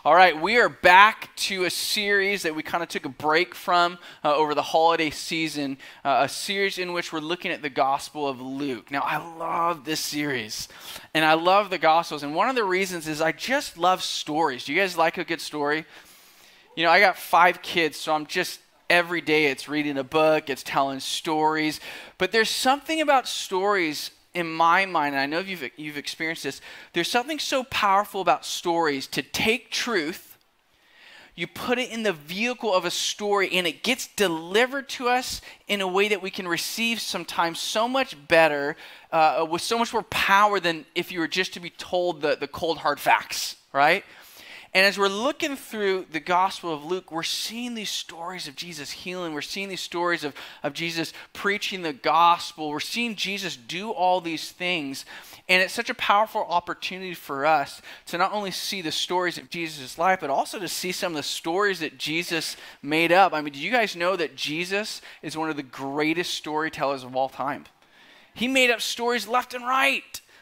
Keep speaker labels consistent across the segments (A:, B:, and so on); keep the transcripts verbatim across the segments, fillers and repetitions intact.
A: All right, we are back to a series that we kind of took a break from uh, over the holiday season, uh, a series in which we're looking at the Gospel of Luke. Now, I love this series, and I love the Gospels, and one of the reasons is I just love stories. Do you guys like a good story? You know, I got five kids, so I'm just, every day it's reading a book, it's telling stories, but there's something about stories in my mind, and I know you've, you've experienced this, there's something so powerful about stories to take truth, you put it in the vehicle of a story, and it gets delivered to us in a way that we can receive sometimes so much better, uh, with so much more power than if you were just to be told the, the cold, hard facts, right? And as we're looking through the Gospel of Luke, we're seeing these stories of Jesus healing. We're seeing these stories of, of Jesus preaching the gospel. We're seeing Jesus do all these things. And it's such a powerful opportunity for us to not only see the stories of Jesus' life, but also to see some of the stories that Jesus made up. I mean, do you guys know that Jesus is one of the greatest storytellers of all time? He made up stories left and right.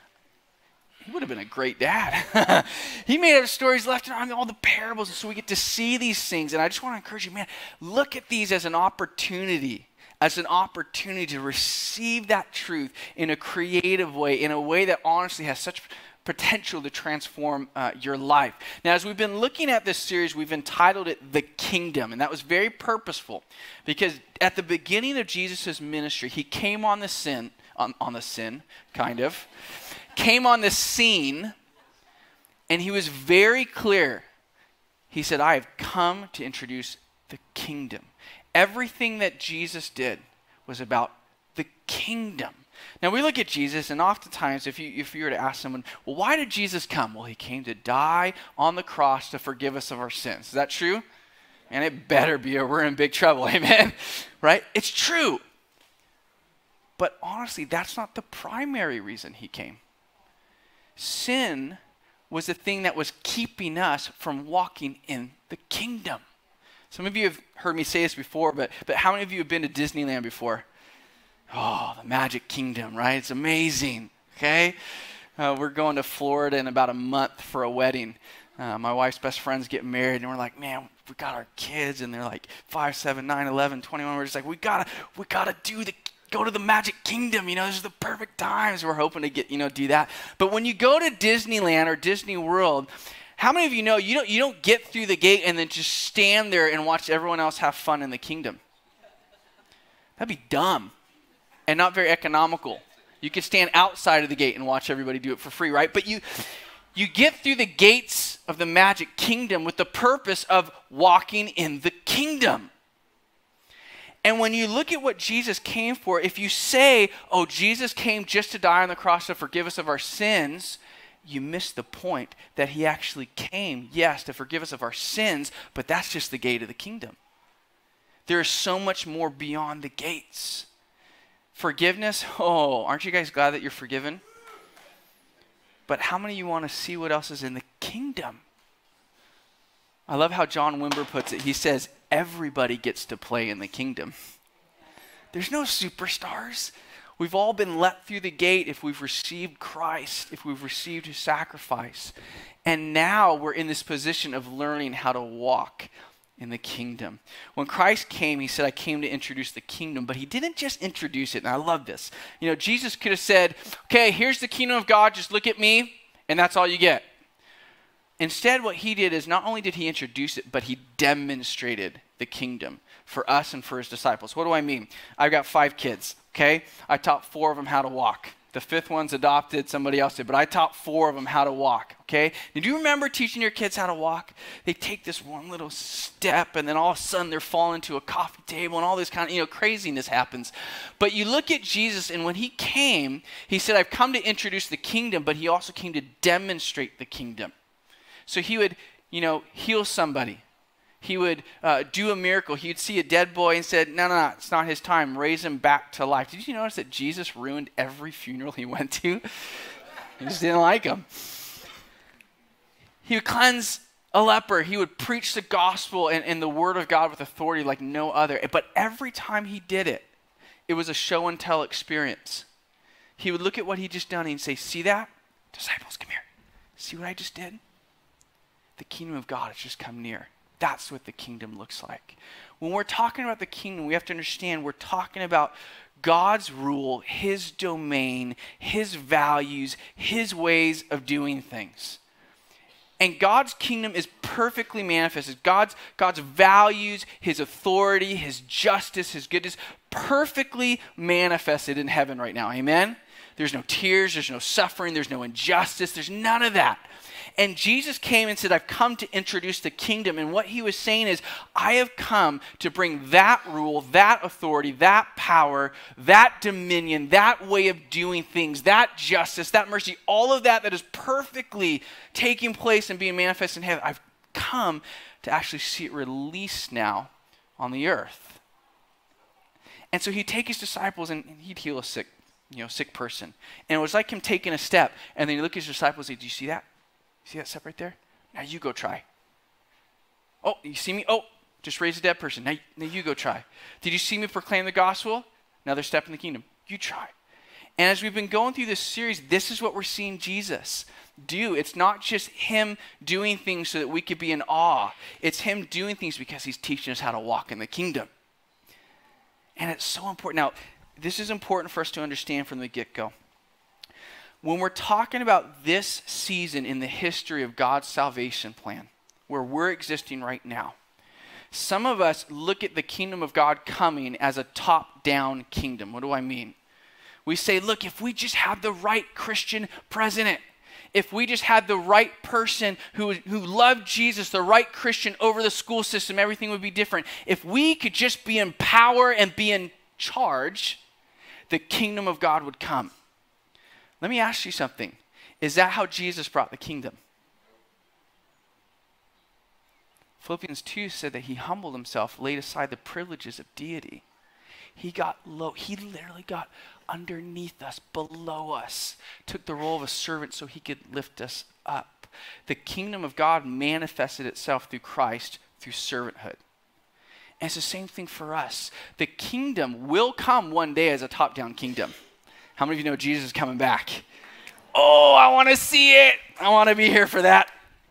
A: He would have been a great dad. He made up stories left and right, I mean, all the parables, and so we get to see these things. And I just want to encourage you, man, look at these as an opportunity, as an opportunity to receive that truth in a creative way, in a way that honestly has such potential to transform uh, your life. Now, as we've been looking at this series, we've entitled it The Kingdom, and that was very purposeful because at the beginning of Jesus' ministry, he came on the sin, on, on the sin, kind of, came on the scene, and he was very clear. He said, I have come to introduce the kingdom. Everything that Jesus did was about the kingdom. Now, we look at Jesus, and oftentimes, if you, if you were to ask someone, well, why did Jesus come? Well, he came to die on the cross to forgive us of our sins. Is that true? And it better be, or we're in big trouble, amen? Right? It's true. But honestly, that's not the primary reason he came. Sin was the thing that was keeping us from walking in the kingdom. Some of you have heard me say this before, but, but how many of you have been to Disneyland before? Oh, the Magic Kingdom, right? It's amazing, okay? Uh, we're going to Florida in about a month for a wedding. Uh, my wife's best friends get married, and we're like, man, we got our kids, and they're like five, seven, nine, eleven, twenty-one. We're just like, we gotta, we gotta do the go to the Magic Kingdom, you know, this is the perfect times. We're hoping to get, you know, do that. But when you go to Disneyland or Disney World, how many of you know you don't, you don't get through the gate and then just stand there and watch everyone else have fun in the kingdom? That'd be dumb and not very economical. You could stand outside of the gate and watch everybody do it for free, right? But you, you get through the gates of the Magic Kingdom with the purpose of walking in the kingdom. And when you look at what Jesus came for, if you say, oh, Jesus came just to die on the cross to forgive us of our sins, you miss the point that he actually came, yes, to forgive us of our sins, but that's just the gate of the kingdom. There is so much more beyond the gates. Forgiveness, oh, aren't you guys glad that you're forgiven? But how many of you want to see what else is in the kingdom? I love how John Wimber puts it. He says, everybody gets to play in the kingdom. There's no superstars. We've all been let through the gate if we've received Christ, if we've received his sacrifice. And now we're in this position of learning how to walk in the kingdom. When Christ came, he said, I came to introduce the kingdom, but he didn't just introduce it. And I love this. You know, Jesus could have said, okay, here's the kingdom of God, just look at me, and that's all you get. Instead, what he did is not only did he introduce it, but he demonstrated the kingdom for us and for his disciples. What do I mean? I've got five kids, okay? I taught four of them how to walk. The fifth one's adopted, somebody else did, but I taught four of them how to walk, okay? Did you remember teaching your kids how to walk? They take this one little step, and then all of a sudden they're falling to a coffee table, and all this kind of, you know, craziness happens. But you look at Jesus, and when he came, he said, I've come to introduce the kingdom, but he also came to demonstrate the kingdom. So he would, you know, heal somebody. He would uh, do a miracle. He would see a dead boy and said, no, no, no, it's not his time. Raise him back to life. Did you notice that Jesus ruined every funeral he went to? He just didn't like him. He would cleanse a leper. He would preach the gospel and, and the word of God with authority like no other. But every time he did it, it was a show and tell experience. He would look at what he just done and he'd say, see that? Disciples, come here. See what I just did? The the kingdom of God has just come near. That's what the kingdom looks like. When we're talking about the kingdom, we have to understand we're talking about God's rule, his domain, his values, his ways of doing things. And God's kingdom is perfectly manifested. God's, God's values, his authority, his justice, his goodness, perfectly manifested in heaven right now. Amen? There's no tears, there's no suffering, there's no injustice, there's none of that. And Jesus came and said, I've come to introduce the kingdom. And what he was saying is, I have come to bring that rule, that authority, that power, that dominion, that way of doing things, that justice, that mercy, all of that that is perfectly taking place and being manifest in heaven. I've come to actually see it released now on the earth. And so he'd take his disciples and he'd heal a sick, you know, sick person. And it was like him taking a step. And then he'd look at his disciples and say, do you see that? See that step right there? Now you go try. Oh, you see me? Oh, just raise a dead person. Now, now you go try. Did you see me proclaim the gospel? Another step in the kingdom. You try. And as we've been going through this series, this is what we're seeing Jesus do. It's not just him doing things so that we could be in awe. It's him doing things because he's teaching us how to walk in the kingdom. And it's so important. Now, this is important for us to understand from the get-go. When we're talking about this season in the history of God's salvation plan, where we're existing right now, some of us look at the kingdom of God coming as a top-down kingdom. What do I mean? We say, look, if we just had the right Christian president, if we just had the right person who, who loved Jesus, the right Christian over the school system, everything would be different. If we could just be in power and be in charge, the kingdom of God would come. Let me ask you something. Is that how Jesus brought the kingdom? Philippians two said that he humbled himself, laid aside the privileges of deity. He got low. He literally got underneath us, below us, took the role of a servant so he could lift us up. The kingdom of God manifested itself through Christ, through servanthood. And it's the same thing for us. The kingdom will come one day as a top-down kingdom. How many of you know Jesus is coming back? Oh, I want to see it. I want to be here for that.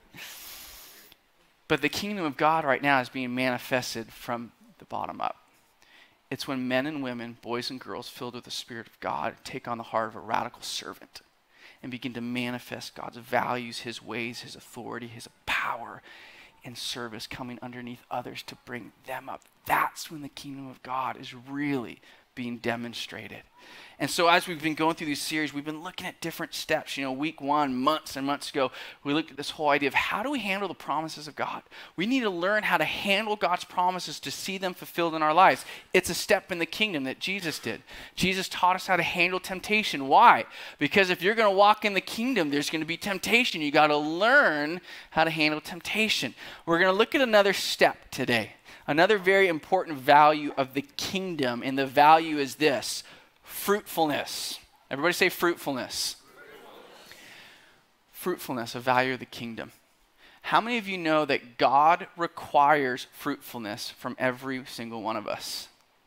A: But the kingdom of God right now is being manifested from the bottom up. It's when men and women, boys and girls filled with the Spirit of God take on the heart of a radical servant and begin to manifest God's values, his ways, his authority, his power in service, coming underneath others to bring them up. That's when the kingdom of God is really being demonstrated. And so as we've been going through these series, we've been looking at different steps. You know, week one, months and months ago, we looked at this whole idea of how do we handle the promises of God? We need to learn how to handle God's promises to see them fulfilled in our lives. It's a step in the kingdom that Jesus did. Jesus taught us how to handle temptation. Why? Because if you're going to walk in the kingdom, there's going to be temptation. You got to learn how to handle temptation. We're going to look at another step today. Another very important value of the kingdom, and the value is this: fruitfulness. Everybody say fruitfulness. Fruitfulness, fruitfulness, a value of the kingdom. How many of you know that God requires fruitfulness from every single one of us?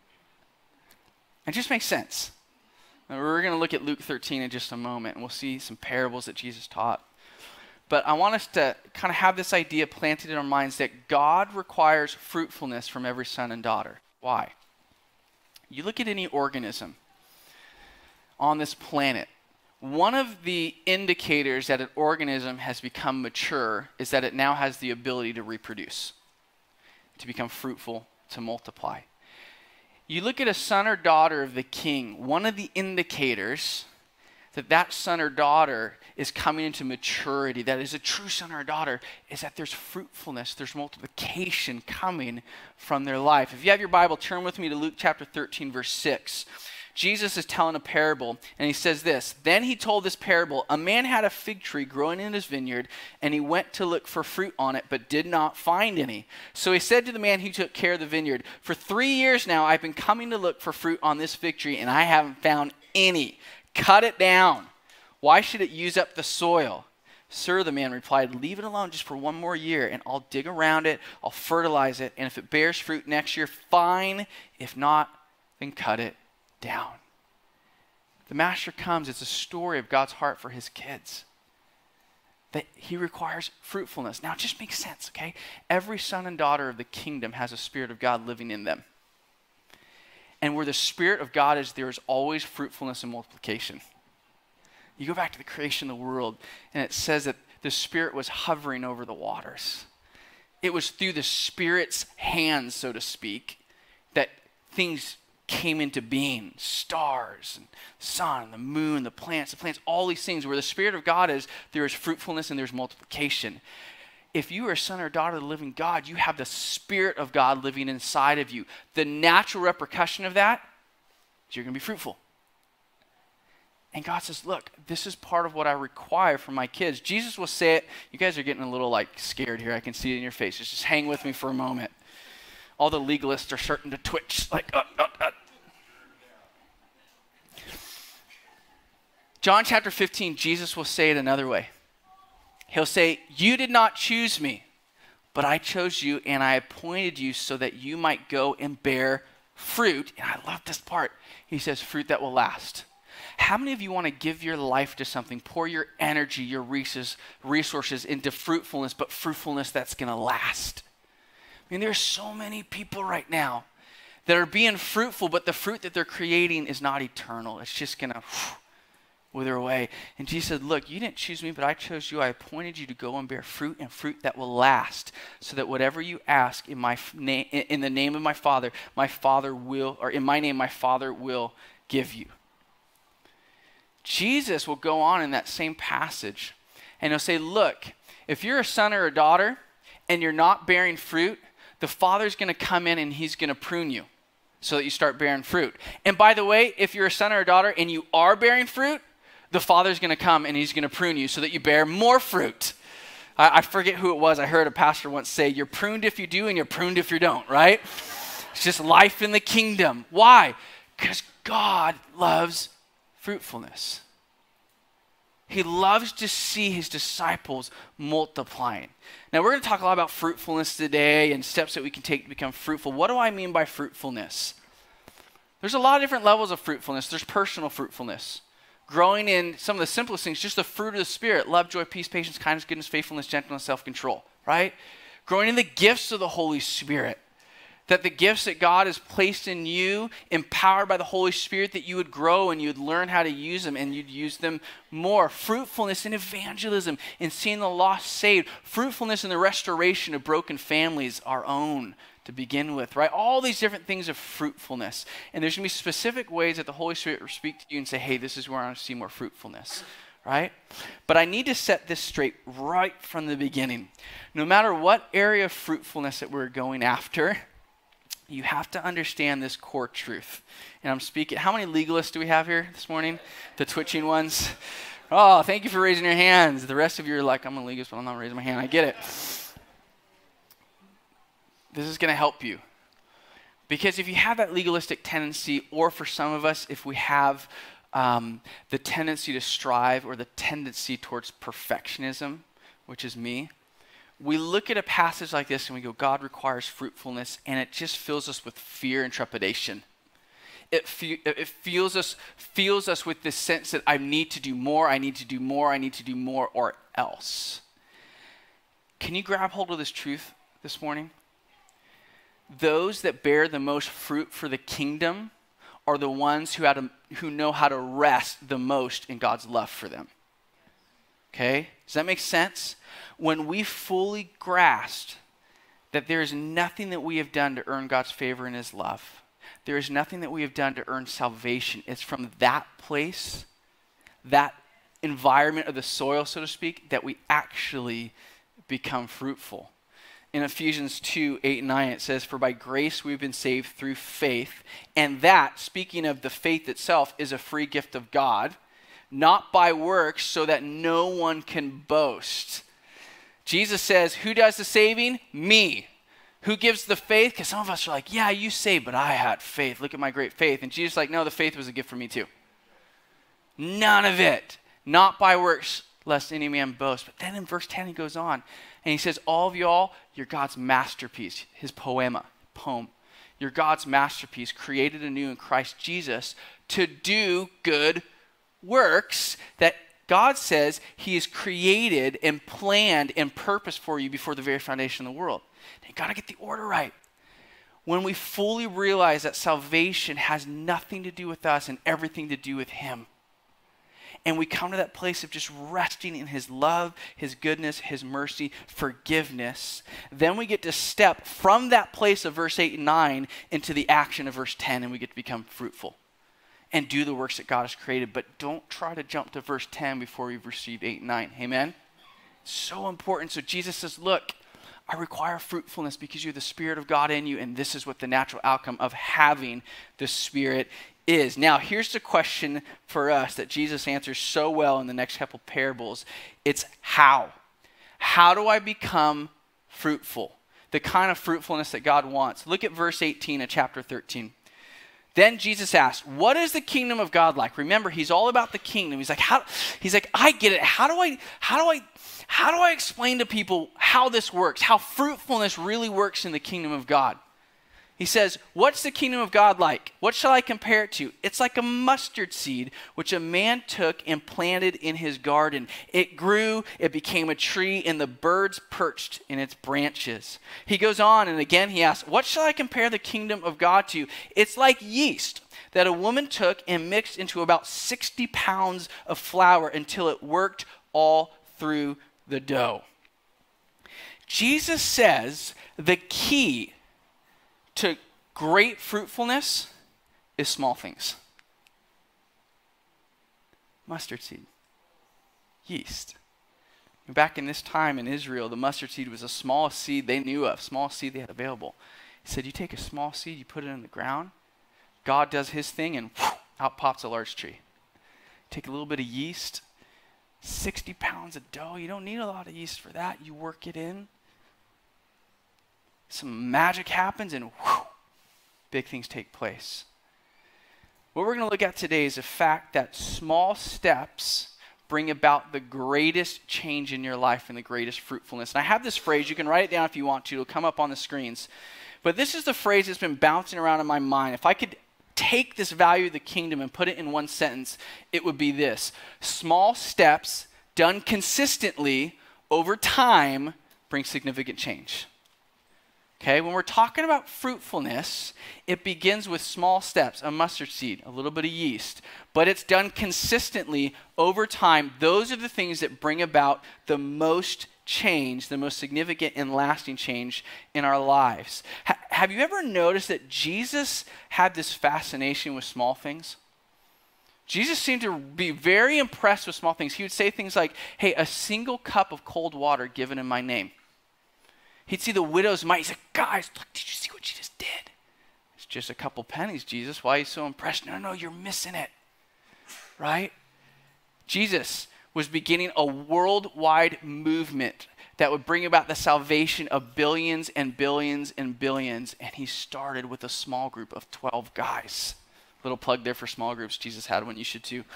A: It just makes sense. Now, we're going to look at Luke thirteen in just a moment, and we'll see some parables that Jesus taught. But I want us to kind of have this idea planted in our minds that God requires fruitfulness from every son and daughter. Why? You look at any organism on this planet, one of the indicators that an organism has become mature is that it now has the ability to reproduce, to become fruitful, to multiply. You look at a son or daughter of the king, one of the indicators that that son or daughter is coming into maturity, that is a true son or daughter, is that there's fruitfulness, there's multiplication coming from their life. If you have your Bible, turn with me to Luke chapter thirteen, verse six. Jesus is telling a parable, and he says this: Then he told this parable, a man had a fig tree growing in his vineyard, and he went to look for fruit on it, but did not find any. So he said to the man who took care of the vineyard, for three years now I've been coming to look for fruit on this fig tree, and I haven't found any. Cut it down. Why should it use up the soil? Sir, the man replied, leave it alone just for one more year, and I'll dig around it, I'll fertilize it, and if it bears fruit next year, fine. If not, then cut it down. The master comes. It's a story of God's heart for his kids. that he requires fruitfulness. Now, it just makes sense, okay? Every son and daughter of the kingdom has a Spirit of God living in them. And where the Spirit of God is, there is always fruitfulness and multiplication. You go back to the creation of the world, and it says that the Spirit was hovering over the waters. It was through the Spirit's hands, so to speak, that things came into being. Stars, and sun, the moon, the plants, the plants, all these things. Where the Spirit of God is, there is fruitfulness and there's multiplication. If you are a son or daughter of the living God, you have the Spirit of God living inside of you. The natural repercussion of that is you're going to be fruitful. And God says, look, this is part of what I require from my kids. Jesus will say it. You guys are getting a little like scared here. I can see it in your faces. Just hang with me for a moment. All the legalists are starting to twitch like, uh, uh, uh. John chapter fifteen, Jesus will say it another way. He'll say, you did not choose me, but I chose you and I appointed you so that you might go and bear fruit. And I love this part. He says, fruit that will last. How many of you want to give your life to something, pour your energy, your resources into fruitfulness, but fruitfulness that's going to last? I mean, there's so many people right now that are being fruitful, but the fruit that they're creating is not eternal. It's just going to wither away. And Jesus said, look, you didn't choose me, but I chose you. I appointed you to go and bear fruit and fruit that will last, so that whatever you ask in my name, in the name of my Father, my Father will, or in my name, my Father will give you. Jesus will go on in that same passage and he'll say, look, if you're a son or a daughter and you're not bearing fruit, the Father's going to come in and he's going to prune you so that you start bearing fruit. And by the way, if you're a son or a daughter and you are bearing fruit, the Father's going to come and he's going to prune you so that you bear more fruit. I, I forget who it was. I heard a pastor once say, you're pruned if you do and you're pruned if you don't, right? It's just life in the kingdom. Why? Because God loves fruitfulness. He loves to see his disciples multiplying. Now, we're going to talk a lot about fruitfulness today and steps that we can take to become fruitful. What do I mean by fruitfulness? There's a lot of different levels of fruitfulness. There's personal fruitfulness. Growing in some of the simplest things, just the fruit of the Spirit, love, joy, peace, patience, kindness, goodness, faithfulness, gentleness, self-control, right? Growing in the gifts of the Holy Spirit. That the gifts that God has placed in you, empowered by the Holy Spirit, that you would grow and you would learn how to use them and you'd use them more. Fruitfulness in evangelism, in seeing the lost saved. Fruitfulness in the restoration of broken families, our own to begin with, right? All these different things of fruitfulness. And there's going to be specific ways that the Holy Spirit will speak to you and say, hey, this is where I want to see more fruitfulness, right? But I need to set this straight right from the beginning. No matter what area of fruitfulness that we're going after, you have to understand this core truth. And I'm speaking, how many legalists do we have here this morning? The twitching ones? Oh, thank you for raising your hands. The rest of you are like, I'm a legalist, but I'm not raising my hand. I get it. This is going to help you. Because if you have that legalistic tendency, or for some of us, if we have um, the tendency to strive or the tendency towards perfectionism, which is me, we look at a passage like this and we go, God requires fruitfulness, and it just fills us with fear and trepidation. It, fe- it feels us, feels us with this sense that I need to do more, I need to do more, I need to do more, or else. Can you grab hold of this truth this morning? Those that bear the most fruit for the kingdom are the ones who, had to, who know how to rest the most in God's love for them. Okay? Does that make sense? When we fully grasp that there is nothing that we have done to earn God's favor and his love, there is nothing that we have done to earn salvation. It's from that place, that environment of the soil, so to speak, that we actually become fruitful. In Ephesians two, eight, and nine, it says, for by grace we've been saved through faith, and that, speaking of the faith itself, is a free gift of God, not by works, so that no one can boast. Jesus says, who does the saving? Me. Who gives the faith? Because some of us are like, yeah, you saved, but I had faith. Look at my great faith. And Jesus is like, no, the faith was a gift for me too. None of it. Not by works, lest any man boast. But then in verse ten, he goes on, and he says, all of y'all, you're God's masterpiece, his poema, poem. You're God's masterpiece, created anew in Christ Jesus to do good works that God says he has created and planned and purposed for you before the very foundation of the world. You got to get the order right. When we fully realize that salvation has nothing to do with us and everything to do with him, and we come to that place of just resting in his love, his goodness, his mercy, forgiveness, then we get to step from that place of verse eight and nine into the action of verse ten, and we get to become fruitful and do the works that God has created. But don't try to jump to verse ten before you've received eight and nine. Amen? So important. So Jesus says, look, I require fruitfulness because you're the Spirit of God in you, and this is what the natural outcome of having the Spirit is. Now, here's the question for us that Jesus answers so well in the next couple parables. It's how? How do I become fruitful? The kind of fruitfulness that God wants. Look at verse eighteen of chapter thirteen. Then Jesus asked, what is the kingdom of God like? Remember, he's all about the kingdom. He's like, how, he's like, I get it. How do I, how do I, how do I explain to people how this works, how fruitfulness really works in the kingdom of God? He says, what's the kingdom of God like? What shall I compare it to? It's like a mustard seed, which a man took and planted in his garden. It grew, it became a tree, and the birds perched in its branches. He goes on, and again he asks, what shall I compare the kingdom of God to? It's like yeast that a woman took and mixed into about sixty pounds of flour until it worked all through the dough. Jesus says the key to great fruitfulness is small things. Mustard seed, yeast. Back in this time in Israel, the mustard seed was the smallest seed they knew of, smallest seed they had available. He said, you take a small seed, you put it in the ground, God does his thing, and whoosh, out pops a large tree. Take a little bit of yeast, sixty pounds of dough. You don't need a lot of yeast for that. You work it in. Some magic happens, and whoosh, big things take place. What we're going to look at today is the fact that small steps bring about the greatest change in your life and the greatest fruitfulness. And I have this phrase. You can write it down if you want to. It'll come up on the screens. But this is the phrase that's been bouncing around in my mind. If I could take this value of the kingdom and put it in one sentence, it would be this. Small steps done consistently over time bring significant change. Okay, when we're talking about fruitfulness, it begins with small steps, a mustard seed, a little bit of yeast, but it's done consistently over time. Those are the things that bring about the most change, the most significant and lasting change in our lives. Ha- have you ever noticed that Jesus had this fascination with small things? Jesus seemed to be very impressed with small things. He would say things like, hey, a single cup of cold water given in my name. He'd see the widow's mite. He's like, guys, look, did you see what she just did? It's just a couple pennies, Jesus. Why are you so impressed? No, no, you're missing it. Right? Jesus was beginning a worldwide movement that would bring about the salvation of billions and billions and billions. And he started with a small group of twelve guys. Little plug there for small groups. Jesus had one. You should too.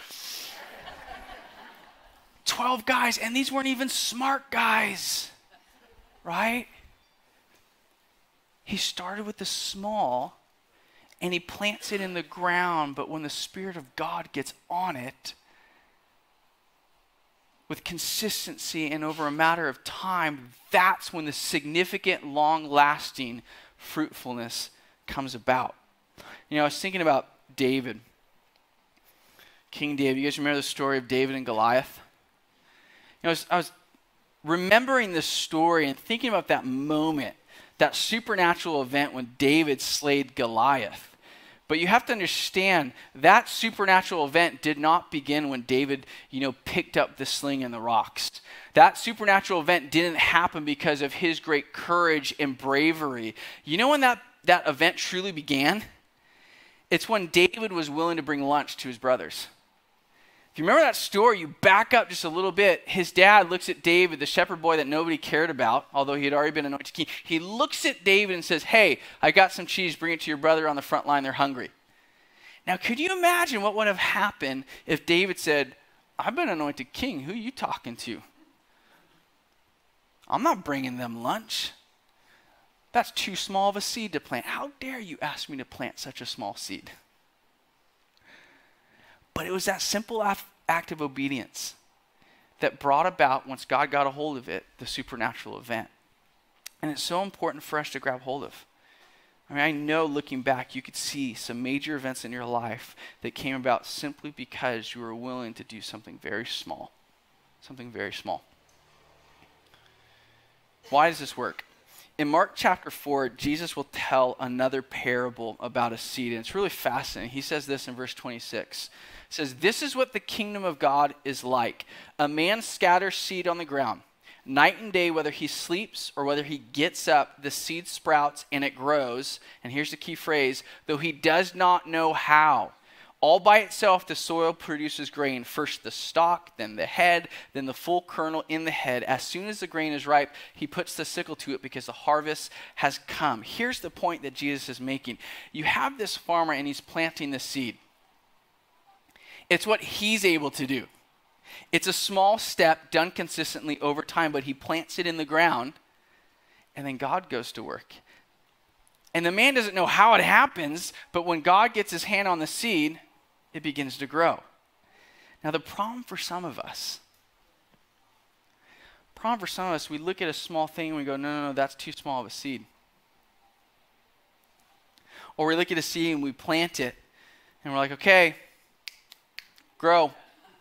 A: twelve guys. And these weren't even smart guys. Right? He started with the small, and he plants it in the ground, but when the Spirit of God gets on it, with consistency and over a matter of time, that's when the significant, long-lasting fruitfulness comes about. You know, I was thinking about David, King David. You guys remember the story of David and Goliath? You know, I was, I was remembering this story and thinking about that moment, that supernatural event when David slayed Goliath. But you have to understand that supernatural event did not begin when David, you know, picked up the sling and the rocks. That supernatural event didn't happen because of his great courage and bravery. You know when that, that event truly began? It's when David was willing to bring lunch to his brothers. If you remember that story, you back up just a little bit. His dad looks at David, the shepherd boy that nobody cared about, although he had already been anointed king. He looks at David and says, hey, I got some cheese. Bring it to your brother on the front line. They're hungry. Now, could you imagine what would have happened if David said, I've been anointed king. Who are you talking to? I'm not bringing them lunch. That's too small of a seed to plant. How dare you ask me to plant such a small seed? But it was that simple act of obedience that brought about, once God got a hold of it, the supernatural event. And it's so important for us to grab hold of. I mean, I know looking back, you could see some major events in your life that came about simply because you were willing to do something very small. Something very small. Why does this work? In Mark chapter four, Jesus will tell another parable about a seed, and it's really fascinating. He says this in verse twenty-six. It says, "This is what the kingdom of God is like. A man scatters seed on the ground. Night and day, whether he sleeps or whether he gets up, the seed sprouts and it grows." And here's the key phrase, "though he does not know how. All by itself, the soil produces grain. First the stalk, then the head, then the full kernel in the head. As soon as the grain is ripe, he puts the sickle to it because the harvest has come." Here's the point that Jesus is making. You have this farmer and he's planting the seed. It's what he's able to do. It's a small step done consistently over time, but he plants it in the ground, and then God goes to work. And the man doesn't know how it happens, but when God gets his hand on the seed, it begins to grow. Now, the problem for some of us, problem for some of us, we look at a small thing and we go, no, no, no, that's too small of a seed. Or we look at a seed and we plant it, and we're like, okay, grow.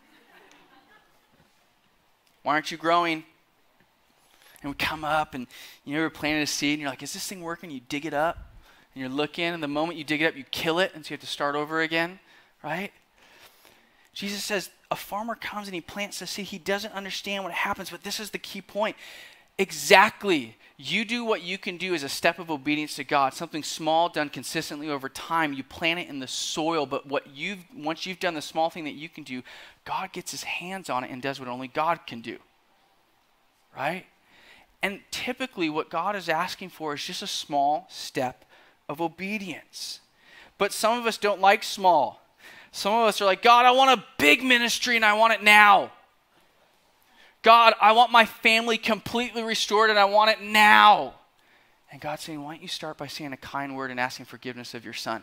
A: Why aren't you growing? And we come up and you ever planted a seed and you're like, is this thing working? You dig it up and you're looking, and the moment you dig it up, you kill it, and so you have to start over again, right? Jesus says a farmer comes and he plants the seed. He doesn't understand what happens, but this is the key point. Exactly. You do what you can do as a step of obedience to God, something small done consistently over time. You plant it in the soil, but what you've once you've done the small thing that you can do, God gets his hands on it and does what only God can do. Right? And typically what God is asking for is just a small step of obedience. But some of us don't like small. Some of us are like, God, I want a big ministry and I want it now. God, I want my family completely restored and I want it now. And God's saying, why don't you start by saying a kind word and asking forgiveness of your son?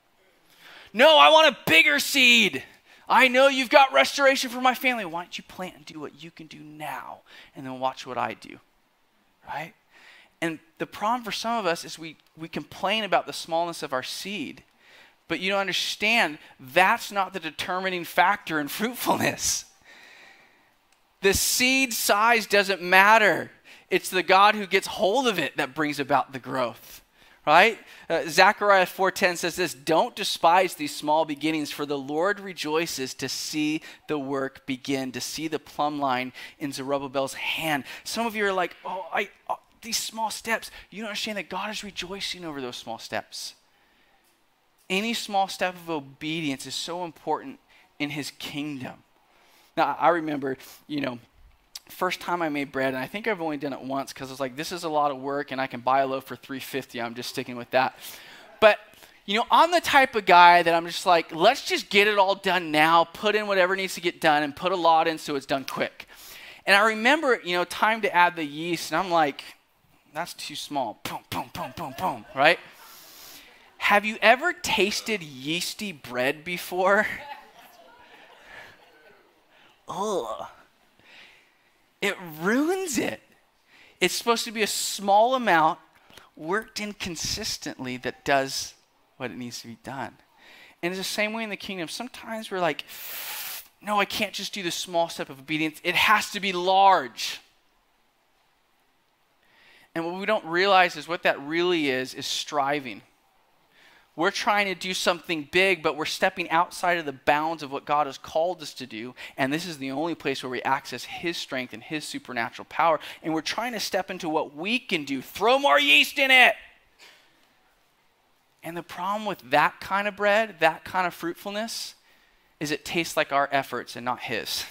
A: No, I want a bigger seed. I know you've got restoration for my family. Why don't you plant and do what you can do now and then watch what I do, right? And the problem for some of us is we, we complain about the smallness of our seed, but you don't understand that's not the determining factor in fruitfulness. The seed size doesn't matter. It's the God who gets hold of it that brings about the growth, right? Uh, Zechariah four ten says this, "Don't despise these small beginnings, for the Lord rejoices to see the work begin," to see the plumb line in Zerubbabel's hand. Some of you are like, oh, I, oh, these small steps. You don't understand that God is rejoicing over those small steps. Any small step of obedience is so important in his kingdom. Now, I remember, you know, first time I made bread, and I think I've only done it once because I was like, this is a lot of work, and I can buy a loaf for three fifty. I'm just sticking with that. But, you know, I'm the type of guy that I'm just like, let's just get it all done now, put in whatever needs to get done, and put a lot in so it's done quick. And I remember, you know, time to add the yeast, and I'm like, that's too small. Boom, boom, boom, boom, boom, right? Have you ever tasted yeasty bread before? Ugh. It ruins it. It's supposed to be a small amount worked in consistently that does what it needs to be done. And it's the same way in the kingdom. Sometimes we're like, no, I can't just do the small step of obedience. It has to be large. And what we don't realize is what that really is, is striving. We're trying to do something big, but we're stepping outside of the bounds of what God has called us to do. And this is the only place where we access his strength and his supernatural power. And we're trying to step into what we can do. Throw more yeast in it. And the problem with that kind of bread, that kind of fruitfulness, is it tastes like our efforts and not his.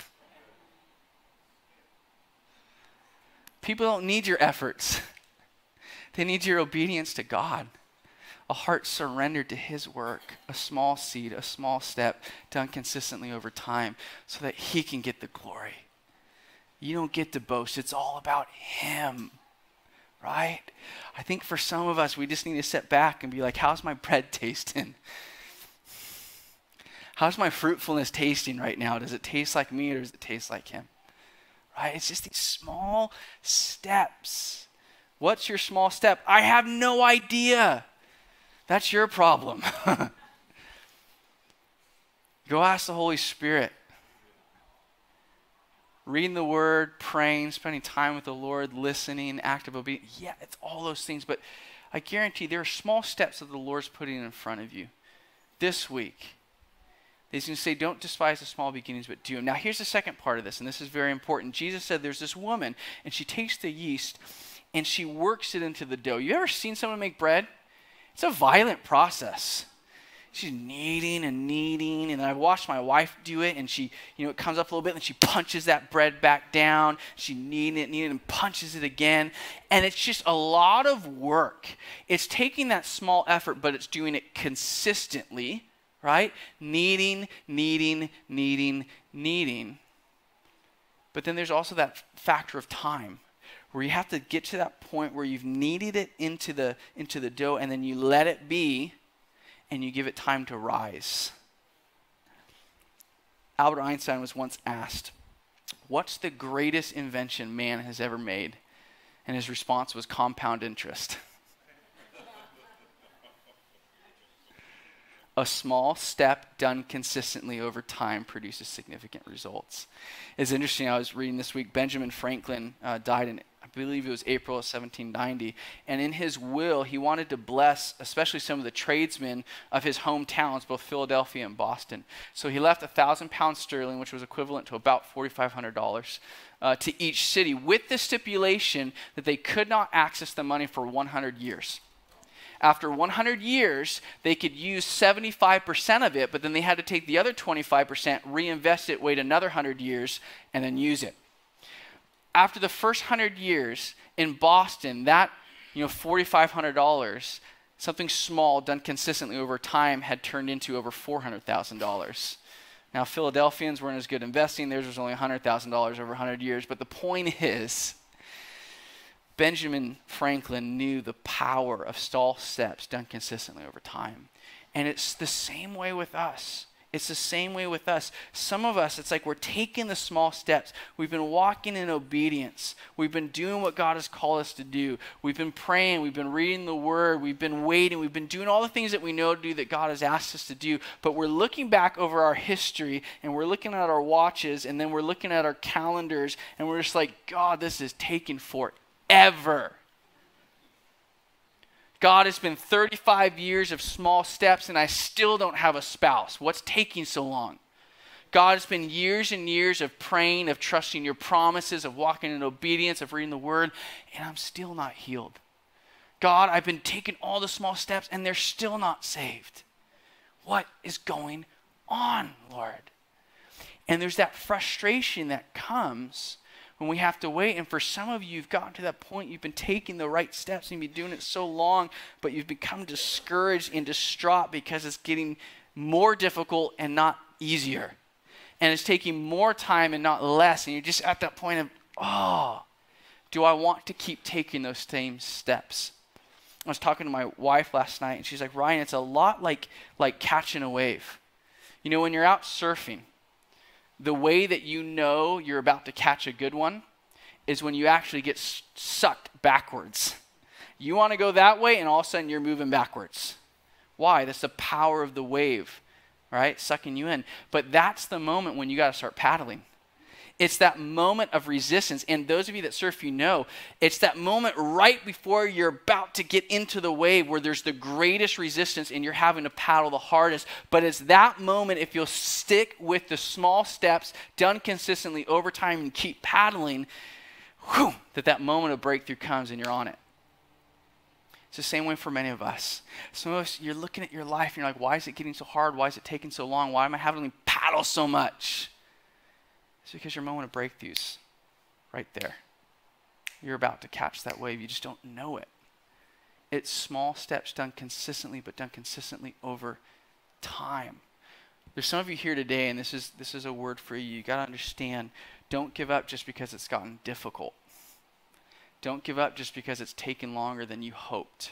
A: People don't need your efforts. They need your obedience to God. A heart surrendered to his work, a small seed, a small step done consistently over time so that he can get the glory. You don't get to boast. It's all about him, right? I think for some of us, we just need to sit back and be like, how's my bread tasting? How's my fruitfulness tasting right now? Does it taste like me or does it taste like him? right? It's just these small steps. What's your small step? I have no idea. That's your problem. Go ask the Holy Spirit. Reading the Word, praying, spending time with the Lord, listening, active obedience. Yeah, it's all those things. But I guarantee there are small steps that the Lord's putting in front of you this week. He's going to say, don't despise the small beginnings, but do them. Now, here's the second part of this, and this is very important. Jesus said there's this woman, and she takes the yeast, and she works it into the dough. You ever seen someone make bread? It's a violent process. She's kneading and kneading, and I've watched my wife do it, and she, you know, it comes up a little bit, and she punches that bread back down. She kneading it, kneading it, and punches it again. And it's just a lot of work. It's taking that small effort, but it's doing it consistently, right? Kneading, kneading, kneading, kneading. But then there's also that factor of time, where you have to get to that point where you've kneaded it into the into the dough, and then you let it be, and you give it time to rise. Albert Einstein was once asked, what's the greatest invention man has ever made? And his response was compound interest. A small step done consistently over time produces significant results. It's interesting, I was reading this week, Benjamin Franklin uh, died in, I believe it was April of seventeen ninety, and in his will, he wanted to bless especially some of the tradesmen of his hometowns, both Philadelphia and Boston. So he left a thousand pounds sterling, which was equivalent to about forty-five hundred dollars, uh, to each city, with the stipulation that they could not access the money for one hundred years. After one hundred years, they could use seventy-five percent of it, but then they had to take the other twenty-five percent, reinvest it, wait another one hundred years, and then use it. After the first one hundred years in Boston, that, you know, forty-five hundred dollars, something small done consistently over time, had turned into over four hundred thousand dollars. Now, Philadelphians weren't as good investing. Theirs was only one hundred thousand dollars over one hundred years. But the point is, Benjamin Franklin knew the power of small steps done consistently over time. And it's the same way with us. It's the same way with us. Some of us, it's like we're taking the small steps. We've been walking in obedience. We've been doing what God has called us to do. We've been praying. We've been reading the Word. We've been waiting. We've been doing all the things that we know to do that God has asked us to do. But we're looking back over our history, and we're looking at our watches, and then we're looking at our calendars, and we're just like, God, this is taking forever. God, it's been thirty-five years of small steps and I still don't have a spouse. What's taking so long? God, it's been years and years of praying, of trusting your promises, of walking in obedience, of reading the Word, and I'm still not healed. God, I've been taking all the small steps and they're still not saved. What is going on, Lord? And there's that frustration that comes when we have to wait. And for some of you, you've gotten to that point, you've been taking the right steps and you've been doing it so long, but you've become discouraged and distraught because it's getting more difficult and not easier. And it's taking more time and not less. And you're just at that point of, oh, do I want to keep taking those same steps? I was talking to my wife last night and she's like, Ryan, it's a lot like, like catching a wave. You know, when you're out surfing, the way that you know you're about to catch a good one is when you actually get s- sucked backwards. You want to go that way, and all of a sudden you're moving backwards. Why? That's the power of the wave, right? Sucking you in. But that's the moment when you got to start paddling. It's that moment of resistance. And those of you that surf, you know, it's that moment right before you're about to get into the wave where there's the greatest resistance and you're having to paddle the hardest. But it's that moment, if you'll stick with the small steps done consistently over time and keep paddling, whew, that that moment of breakthrough comes and you're on it. It's the same way for many of us. Some of us, you're looking at your life and you're like, why is it getting so hard? Why is it taking so long? Why am I having to paddle so much? It's because your moment of breakthrough's right there. You're about to catch that wave. You just don't know it. It's small steps done consistently, but done consistently over time. There's some of you here today, and this is this is a word for you. You got to understand, don't give up just because it's gotten difficult. Don't give up just because it's taken longer than you hoped.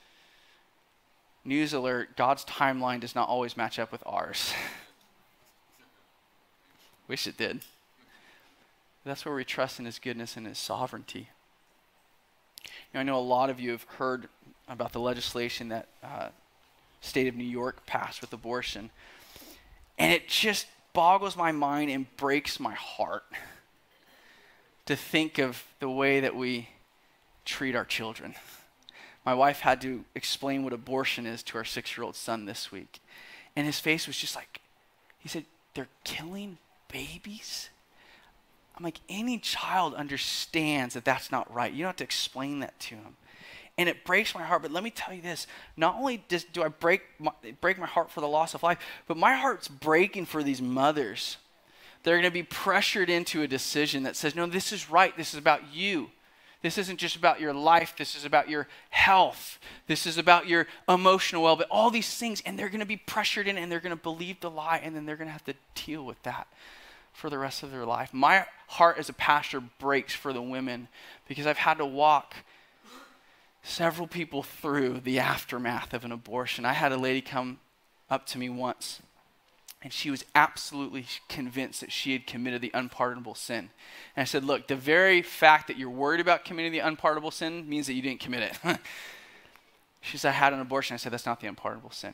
A: News alert, God's timeline does not always match up with ours. Wish it did. That's where we trust in his goodness and his sovereignty. You know, I know a lot of you have heard about the legislation that uh, state of New York passed with abortion. And it just boggles my mind and breaks my heart to think of the way that we treat our children. My wife had to explain what abortion is to our six-year-old son this week. And his face was just like, he said, they're killing babies? I'm like, any child understands that that's not right. You don't have to explain that to him. And it breaks my heart. But let me tell you this. Not only does, do I break my, break my heart for the loss of life, but my heart's breaking for these mothers. They're going to be pressured into a decision that says, no, this is right. This is about you. This isn't just about your life. This is about your health. This is about your emotional well-being. All these things. And they're going to be pressured in, and they're going to believe the lie, and then they're going to have to deal with that for the rest of their life. My heart as a pastor breaks for the women because I've had to walk several people through the aftermath of an abortion. I had a lady come up to me once, and she was absolutely convinced that she had committed the unpardonable sin. And I said, look, the very fact that you're worried about committing the unpardonable sin means that you didn't commit it. She said, I had an abortion. I said, that's not the unpardonable sin.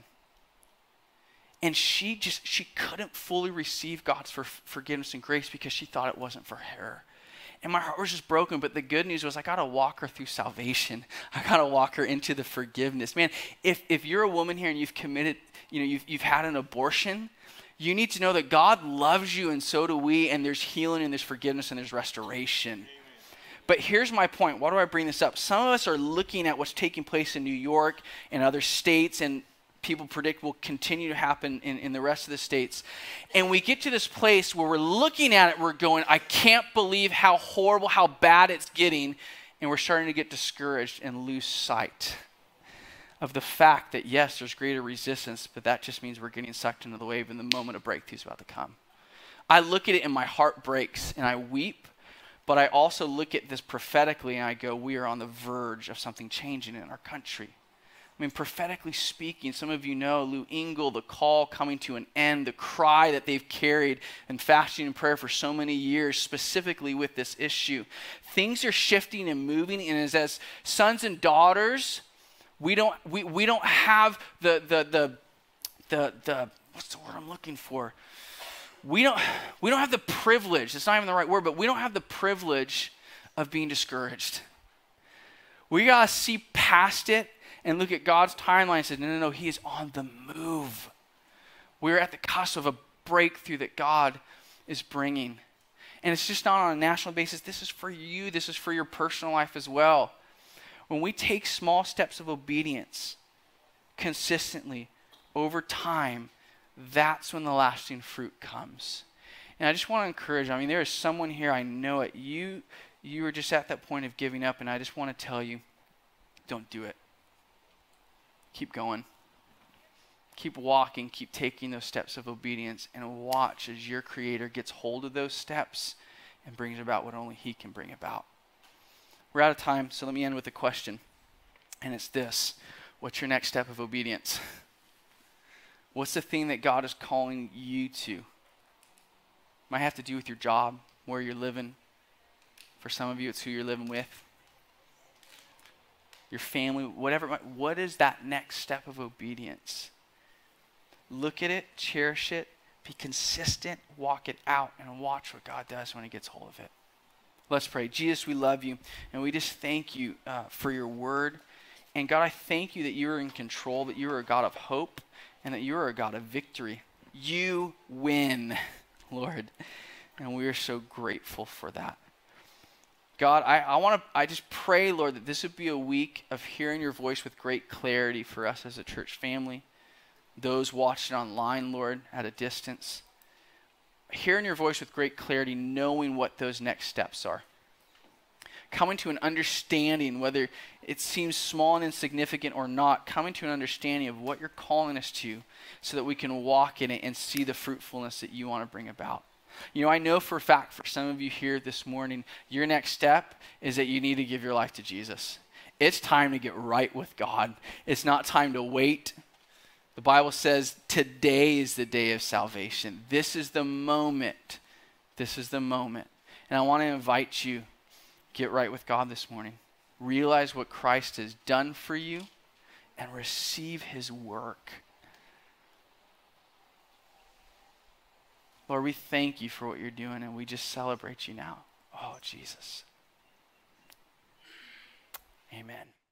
A: And she just, she couldn't fully receive God's for, forgiveness and grace because she thought it wasn't for her. And my heart was just broken, but the good news was I got to walk her through salvation. I got to walk her into the forgiveness. Man, if if you're a woman here and you've committed, you know, you've you've had an abortion, you need to know that God loves you and so do we, and there's healing and there's forgiveness and there's restoration. Amen. But here's my point. Why do I bring this up? Some of us are looking at what's taking place in New York and other states, and people predict will continue to happen in, in the rest of the states. And we get to this place where we're looking at it, we're going, I can't believe how horrible, how bad it's getting. And we're starting to get discouraged and lose sight of the fact that, yes, there's greater resistance, but that just means we're getting sucked into the wave and the moment of breakthrough is about to come. I look at it and my heart breaks and I weep, but I also look at this prophetically and I go, we are on the verge of something changing in our country. I mean, prophetically speaking, some of you know Lou Engle, the call coming to an end, the cry that they've carried in fasting and prayer for so many years, specifically with this issue. Things are shifting and moving, and as, as sons and daughters, we don't we, we don't have the the the the the what's the word I'm looking for? We don't we don't have the privilege. It's not even the right word, but we don't have the privilege of being discouraged. We gotta see past it and look at God's timeline and say, no, no, no, he is on the move. We're at the cusp of a breakthrough that God is bringing. And it's just not on a national basis. This is for you. This is for your personal life as well. When we take small steps of obedience consistently over time, that's when the lasting fruit comes. And I just want to encourage, I mean, there is someone here, I know it. You, you are just at that point of giving up, and I just want to tell you, don't do it. Keep going. Keep walking. Keep taking those steps of obedience and watch as your Creator gets hold of those steps and brings about what only he can bring about. We're out of time, so let me end with a question. And it's this. What's your next step of obedience? What's the thing that God is calling you to? Might have to do with your job, where you're living. For some of you, it's who you're living with. Your family, whatever it might, what is that next step of obedience? Look at it, cherish it, be consistent, walk it out, and watch what God does when he gets hold of it. Let's pray. Jesus, we love you, and we just thank you uh, for your word. And God, I thank you that you are in control, that you are a God of hope, and that you are a God of victory. You win, Lord, and we are so grateful for that. God, I, I want to, I just pray, Lord, that this would be a week of hearing your voice with great clarity for us as a church family, those watching online, Lord, at a distance. Hearing your voice with great clarity, knowing what those next steps are. Coming to an understanding, whether it seems small and insignificant or not, coming to an understanding of what you're calling us to so that we can walk in it and see the fruitfulness that you want to bring about. You know, I know for a fact for some of you here this morning, your next step is that you need to give your life to Jesus. It's time to get right with God. It's not time to wait. The Bible says today is the day of salvation. This is the moment. This is the moment. And I want to invite you, get right with God this morning. Realize what Christ has done for you and receive his work. Lord, we thank you for what you're doing, and we just celebrate you now. Oh, Jesus. Amen.